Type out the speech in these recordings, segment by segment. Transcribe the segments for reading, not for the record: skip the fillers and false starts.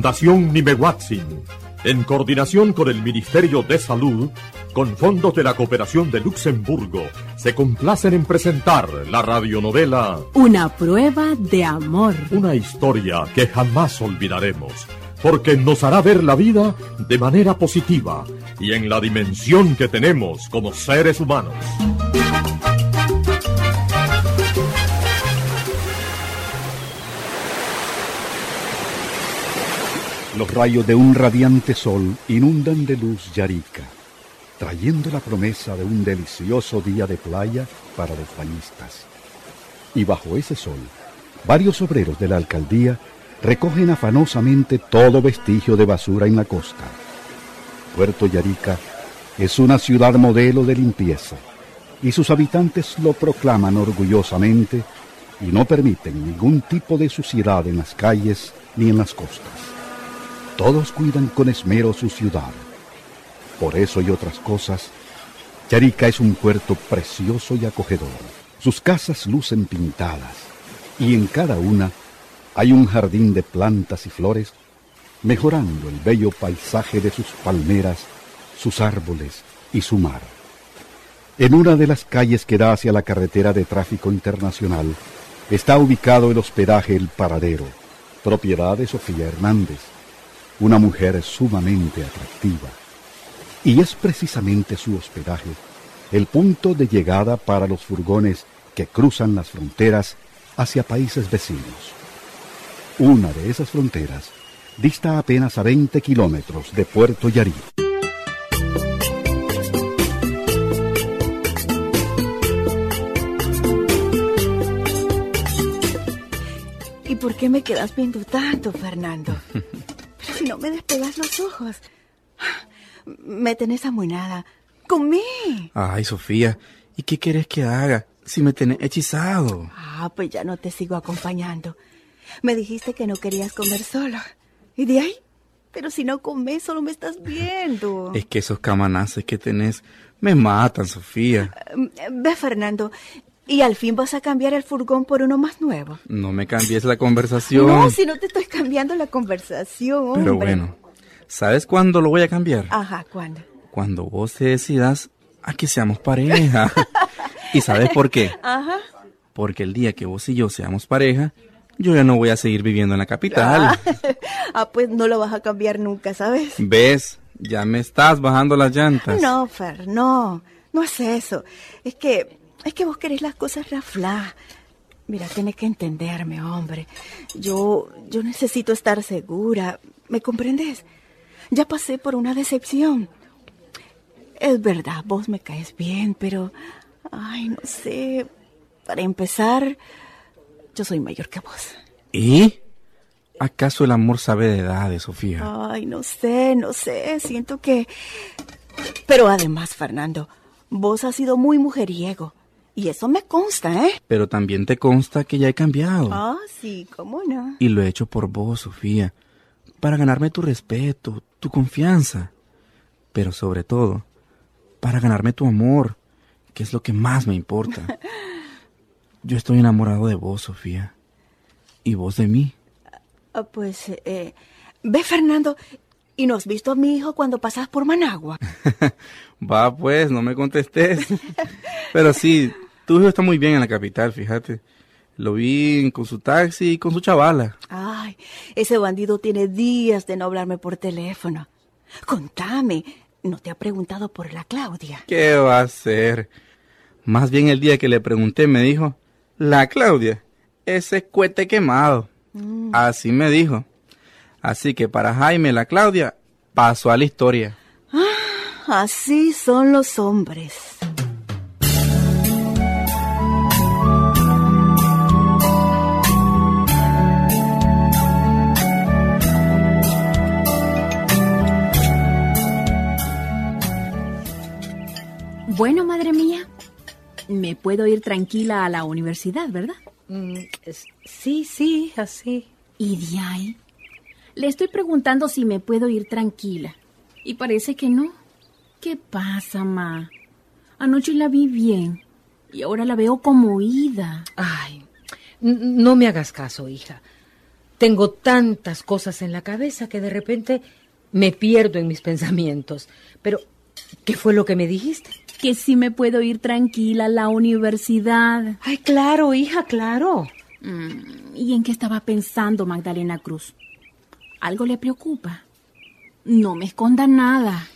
Fundación Nimehuatzin, en coordinación con el Ministerio de Salud, con fondos de la Cooperación de Luxemburgo, se complacen en presentar la radionovela Una prueba de amor. Una historia que jamás olvidaremos, porque nos hará ver la vida de manera positiva y en la dimensión que tenemos como seres humanos. Los rayos de un radiante sol inundan de luz Yarica, trayendo la promesa de un delicioso día de playa para los bañistas. Y bajo ese sol, varios obreros de la alcaldía recogen afanosamente todo vestigio de basura en la costa. Puerto Yarica es una ciudad modelo de limpieza, y sus habitantes lo proclaman orgullosamente y no permiten ningún tipo de suciedad en las calles ni en las costas. Todos cuidan con esmero su ciudad. Por eso y otras cosas, Yarica es un puerto precioso y acogedor. Sus casas lucen pintadas, y en cada una hay un jardín de plantas y flores, mejorando el bello paisaje de sus palmeras, sus árboles y su mar. En una de las calles que da hacia la carretera de tráfico internacional, está ubicado el hospedaje El Paradero, propiedad de Sofía Hernández, una mujer sumamente atractiva. Y es precisamente su hospedaje el punto de llegada para los furgones que cruzan las fronteras hacia países vecinos. Una de esas fronteras dista apenas a 20 kilómetros de Puerto Yarí. ¿Y por qué me quedas viendo tanto, Fernando? Si no me despegas los ojos. Me tenés amuinada. ¡Comé! Ay, Sofía, ¿y qué quieres que haga si me tenés hechizado? Pues ya no te sigo acompañando. Me dijiste que no querías comer solo. ¿Y de ahí? Pero si no comes, solo me estás viendo. Es que esos camanaces que tenés me matan, Sofía. Ve, Fernando, ¿y al fin vas a cambiar el furgón por uno más nuevo? No me cambies la conversación. No, si no te estoy cambiando la conversación, hombre. Pero bueno, ¿sabes cuándo lo voy a cambiar? Ajá, ¿cuándo? Cuando vos te decidas a que seamos pareja. ¿Y sabes por qué? Ajá. Porque el día que vos y yo seamos pareja, yo ya no voy a seguir viviendo en la capital. Pues no lo vas a cambiar nunca, ¿sabes? ¿Ves? Ya me estás bajando las llantas. No, Fer, no es eso. Es que vos querés las cosas raflá. Mira, tenés que entenderme, hombre. Yo necesito estar segura. ¿Me comprendes? Ya pasé por una decepción. Es verdad, vos me caes bien, pero... Ay, no sé. Para empezar, yo soy mayor que vos. ¿Y? ¿Acaso el amor sabe de edades, Sofía? Ay, no sé. Siento que... Pero además, Fernando, vos has sido muy mujeriego. Y eso me consta, ¿eh? Pero también te consta que ya he cambiado. Sí, ¿cómo no? Y lo he hecho por vos, Sofía. Para ganarme tu respeto, tu confianza. Pero sobre todo, para ganarme tu amor, que es lo que más me importa. Yo estoy enamorado de vos, Sofía. Y vos de mí. Ve, Fernando, ¿y no has visto a mi hijo cuando pasas por Managua? Va, pues, no me contestes. Pero sí, tu hijo está muy bien en la capital, fíjate. Lo vi con su taxi y con su chavala. Ay, ese bandido tiene días de no hablarme por teléfono. Contame, ¿no te ha preguntado por la Claudia? ¿Qué va a hacer? Más bien el día que le pregunté me dijo, la Claudia, ese cohete quemado. Así me dijo. Así que para Jaime la Claudia pasó a la historia. Así son los hombres. Bueno, madre mía, me puedo ir tranquila a la universidad, ¿verdad? Sí, así. ¿Y de ahí? Le estoy preguntando si me puedo ir tranquila. Y parece que no. ¿Qué pasa, ma? Anoche la vi bien y ahora la veo como ida. Ay, no me hagas caso, hija. Tengo tantas cosas en la cabeza que de repente me pierdo en mis pensamientos. Pero, ¿qué fue lo que me dijiste? Que sí me puedo ir tranquila a la universidad. Ay, claro, hija, claro. ¿Y en qué estaba pensando Magdalena Cruz? ¿Algo le preocupa? No me esconda nada.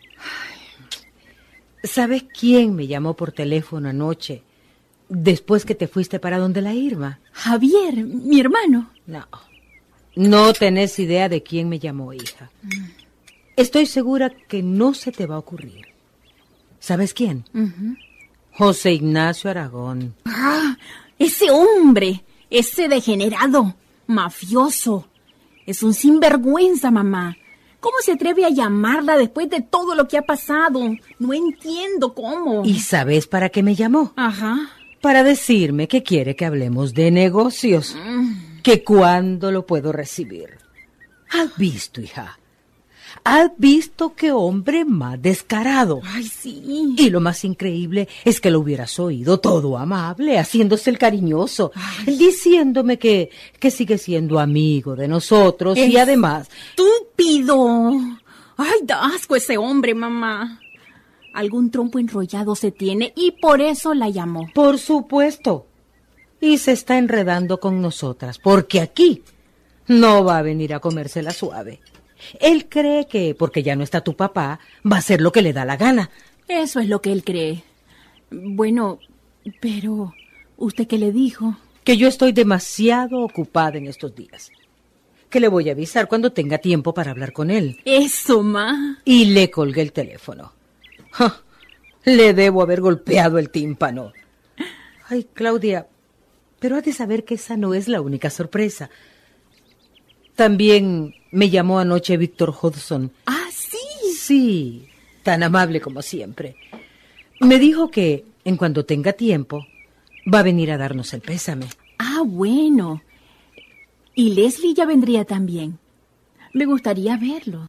¿Sabes quién me llamó por teléfono anoche, después que te fuiste para donde la Irma? Javier, mi hermano. No tenés idea de quién me llamó, hija. Estoy segura que no se te va a ocurrir. ¿Sabes quién? José Ignacio Aragón. ¡Ah! Ese hombre, ese degenerado, mafioso. Es un sinvergüenza, mamá. ¿Cómo se atreve a llamarla después de todo lo que ha pasado? No entiendo cómo. ¿Y sabes para qué me llamó? Ajá. Para decirme que quiere que hablemos de negocios. Que cuándo lo puedo recibir. ¿Has visto, hija? ¿Has visto qué hombre más descarado? Ay, sí. Y lo más increíble es que lo hubieras oído todo amable, haciéndose el cariñoso, diciéndome que sigue siendo amigo de nosotros y además... ¡Estúpido! Ay, da asco ese hombre, mamá. Algún trompo enrollado se tiene y por eso la llamó. Por supuesto. Y se está enredando con nosotras, porque aquí no va a venir a comérsela suave. Él cree que, porque ya no está tu papá, va a hacer lo que le da la gana. Eso es lo que él cree. Bueno, pero ¿usted qué le dijo? Que yo estoy demasiado ocupada en estos días. Que le voy a avisar cuando tenga tiempo para hablar con él. Eso, ma. Y le colgué el teléfono. ¡Ja! Le debo haber golpeado el tímpano. Ay, Claudia, pero has de saber que esa no es la única sorpresa. También me llamó anoche Víctor Hudson. ¿Ah, sí? Sí, tan amable como siempre. Me dijo que, en cuanto tenga tiempo, va a venir a darnos el pésame. Ah, bueno. Y Leslie ya vendría también. Me gustaría verlo.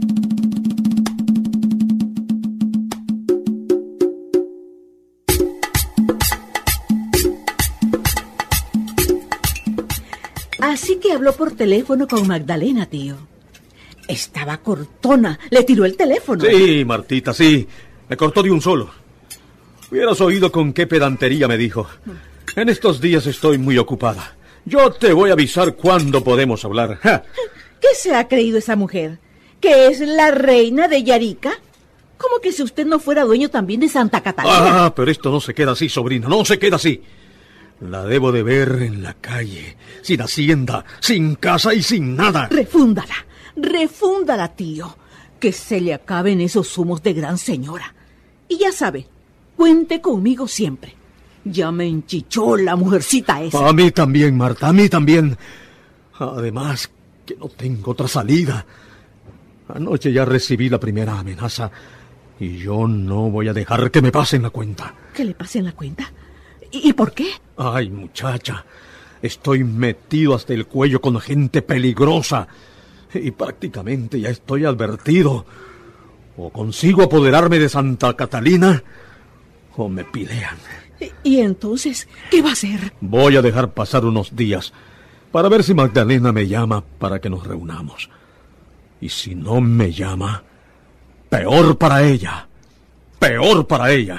Así que habló por teléfono con Magdalena, tío. Estaba cortona. Le tiró el teléfono. Sí, Martita, sí. Me cortó de un solo. Hubieras oído con qué pedantería me dijo. En estos días estoy muy ocupada. Yo te voy a avisar cuándo podemos hablar. ¡Ja! ¿Qué se ha creído esa mujer? ¿Que es la reina de Yarica? ¿Cómo que si usted no fuera dueño también de Santa Catalina? Ah, pero esto no se queda así, sobrina. No se queda así. La debo de ver en la calle, sin hacienda, sin casa y sin nada. Refúndala, tío. Que se le acaben esos humos de gran señora. Y ya sabe, cuente conmigo siempre. Ya me enchichó la mujercita esa. A mí también, Marta, a mí también. Además, que no tengo otra salida. Anoche ya recibí la primera amenaza y yo no voy a dejar que me pasen la cuenta. ¿Que le pasen la cuenta? ¿Y por qué? Ay, muchacha, estoy metido hasta el cuello con gente peligrosa y prácticamente ya estoy advertido. O consigo apoderarme de Santa Catalina o me pilean. ¿Y entonces qué va a hacer? Voy a dejar pasar unos días para ver si Magdalena me llama para que nos reunamos. Y si no me llama, peor para ella. Peor para ella.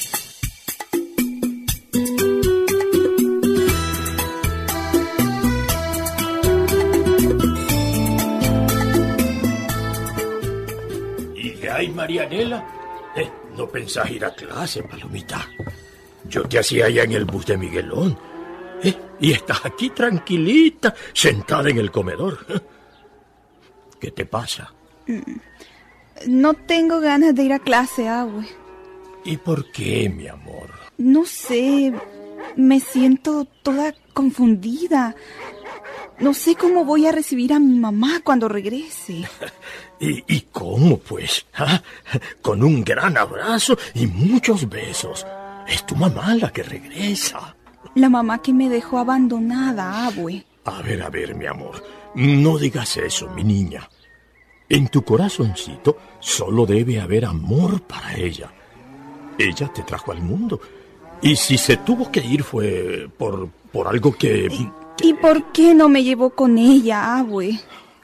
Ay, Marianela, ¿no pensás ir a clase, Palomita? Yo te hacía allá en el bus de Miguelón. Y estás aquí tranquilita, sentada en el comedor. ¿Qué te pasa? No tengo ganas de ir a clase, abue. ¿Y por qué, mi amor? No sé, me siento toda confundida. No sé cómo voy a recibir a mi mamá cuando regrese. ¿Y cómo, pues? ¿Ah? Con un gran abrazo y muchos besos. Es tu mamá la que regresa. La mamá que me dejó abandonada, abue. A ver, mi amor. No digas eso, mi niña. En tu corazoncito solo debe haber amor para ella. Ella te trajo al mundo. Y si se tuvo que ir fue por algo que... ¿Y por qué no me llevó con ella, abue?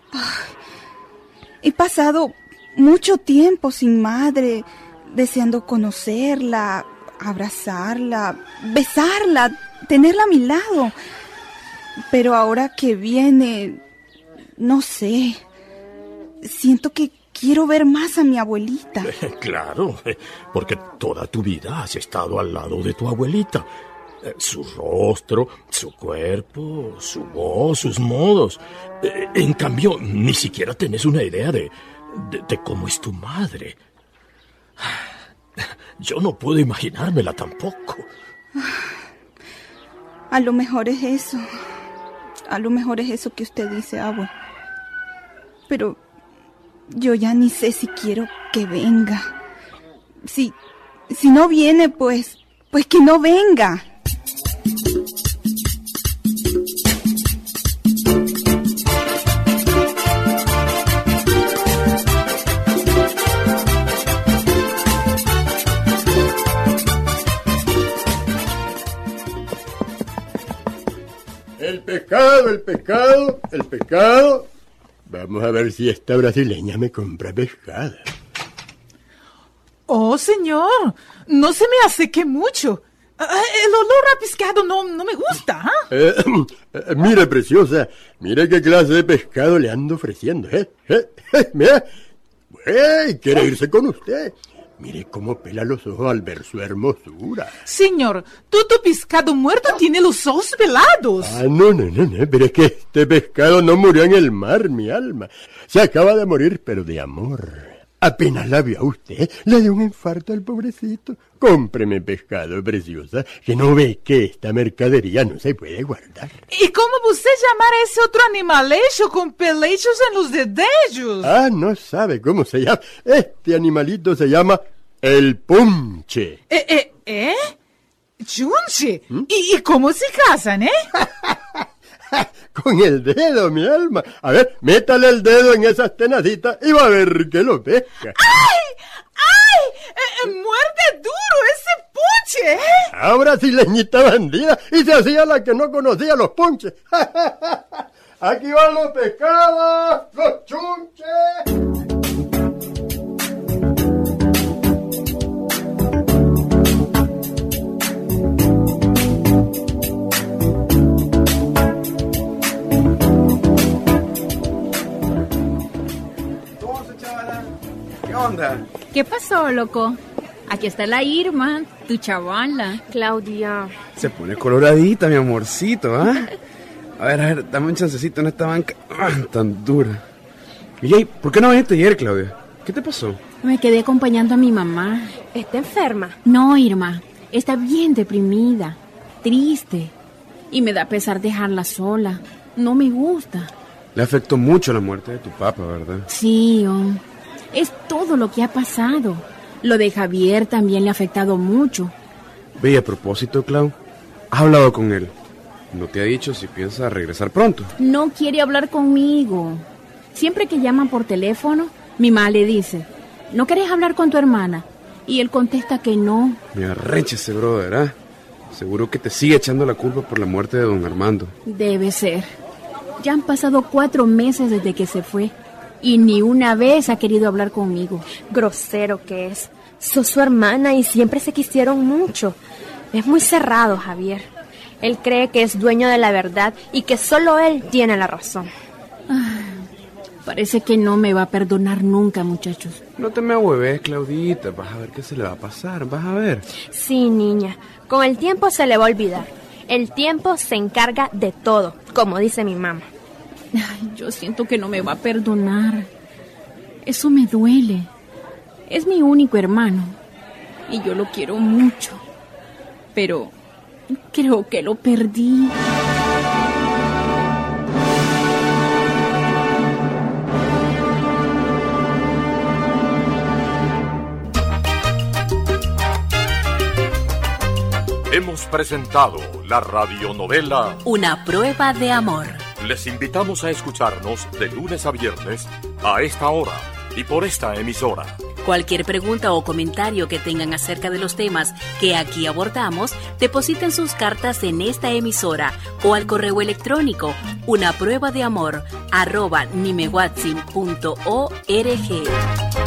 He pasado mucho tiempo sin madre, deseando conocerla, abrazarla, besarla, tenerla a mi lado. Pero ahora que viene, no sé, siento que quiero ver más a mi abuelita. Claro, porque toda tu vida has estado al lado de tu abuelita. Su rostro, su cuerpo, su voz, sus modos. En cambio, ni siquiera tenés una idea de cómo es tu madre. Yo no puedo imaginármela tampoco. A lo mejor es eso. A lo mejor es eso que usted dice, abue. Pero yo ya ni sé si quiero que venga. Si no viene, pues que no venga. El pescado. Vamos a ver si esta brasileña me compra pescado. Oh, señor, no se me hace que mucho. El olor a pescado no me gusta. Mire, preciosa, mire qué clase de pescado le ando ofreciendo. Mira, quiere irse con usted. Mire cómo pela los ojos al ver su hermosura. Señor, todo pescado muerto tiene los ojos pelados. No, pero es que este pescado no murió en el mar, mi alma. Se acaba de morir, pero de amor. Apenas la vio a usted, le dio un infarto al pobrecito. Cómpreme pescado, preciosa, que no ve que esta mercadería no se puede guardar. ¿Y cómo usted llamar a ese otro animalecho con pelechos en los dedillos? No sabe cómo se llama. Este animalito se llama el punche. ¿Chunche? ¿Y cómo se casan, Con el dedo, mi alma. A ver, métale el dedo en esas tenacitas y va a ver que lo pesca. ¡Ay! ¡Muerde duro ese punche! Ahora sí, leñita bandida, y se hacía la que no conocía los punches. Aquí van los pescados, los chunches. ¿Qué onda? ¿Qué pasó, loco? Aquí está la Irma, tu chavala. Claudia. Se pone coloradita, mi amorcito, ¿ah? A ver, dame un chancecito en esta banca tan dura. Y ¿por qué no viniste ayer, Claudia? ¿Qué te pasó? Me quedé acompañando a mi mamá. ¿Está enferma? No, Irma, está bien deprimida, triste. Y me da pesar dejarla sola. No me gusta. Le afectó mucho la muerte de tu papá, ¿verdad? Sí, es todo lo que ha pasado. Lo de Javier también le ha afectado mucho. Ve, y a propósito, Clau, ¿has hablado con él? ¿No te ha dicho si piensa regresar pronto? No quiere hablar conmigo. Siempre que llaman por teléfono, mi mamá le dice, ¿no querés hablar con tu hermana? Y él contesta que no. Me arrecha ese brother, ¿ah? Seguro que te sigue echando la culpa por la muerte de don Armando. Debe ser. Ya han pasado 4 meses desde que se fue. Y ni una vez ha querido hablar conmigo. Grosero que es. Sos su hermana y siempre se quisieron mucho. Es muy cerrado, Javier. Él cree que es dueño de la verdad y que solo él tiene la razón. Parece que no me va a perdonar nunca, muchachos. No te me ahueves, Claudita. Vas a ver qué se le va a pasar. Vas a ver. Sí, niña. Con el tiempo se le va a olvidar. El tiempo se encarga de todo, como dice mi mamá. Yo siento que no me va a perdonar. Eso me duele. Es mi único hermano. Y yo lo quiero mucho. Pero creo que lo perdí. Hemos presentado la radionovela Una prueba de amor. Les invitamos a escucharnos de lunes a viernes a esta hora y por esta emisora. Cualquier pregunta o comentario que tengan acerca de los temas que aquí abordamos, depositen sus cartas en esta emisora o al correo electrónico unapruebadeamor@nimehuatzin.org.